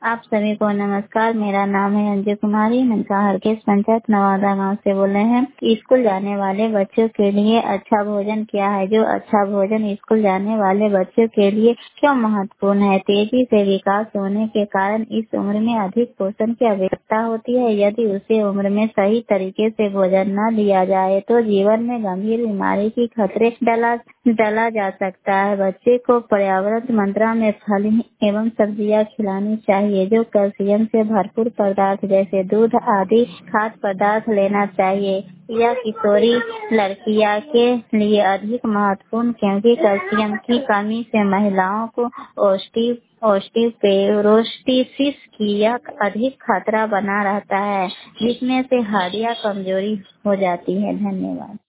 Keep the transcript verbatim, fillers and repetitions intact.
आप सभी को नमस्कार। मेरा नाम है अंजू कुमारी। मनका हरकेश पंचायत नवादा गांव से बोल रहे हैं। स्कूल जाने वाले बच्चों के लिए अच्छा भोजन क्या है? जो अच्छा भोजन स्कूल जाने वाले बच्चों के लिए क्यों महत्वपूर्ण है? तेजी से विकास होने के कारण इस उम्र में अधिक पोषण की आवश्यकता होती है। यदि उसे उम्र में सही तरीके से भोजन न दिया जाए तो जीवन में गंभीर बीमारी की खतरे डला डला जा सकता है। बच्चे को पर्याप्त मात्रा में फल एवं सब्जियां खिलानी चाहिए जो कैल्शियम से भरपूर पदार्थ जैसे दूध आदि खाद्य पदार्थ लेना चाहिए। यह किशोरी लड़कियां के लिए अधिक महत्वपूर्ण क्योंकि कैल्शियम की कमी से महिलाओं को ओस्टी ओस्टियोपोरोसिस की यह अधिक खतरा बना रहता है जिसमें से हड्डियां कमजोरी हो जाती है। धन्यवाद।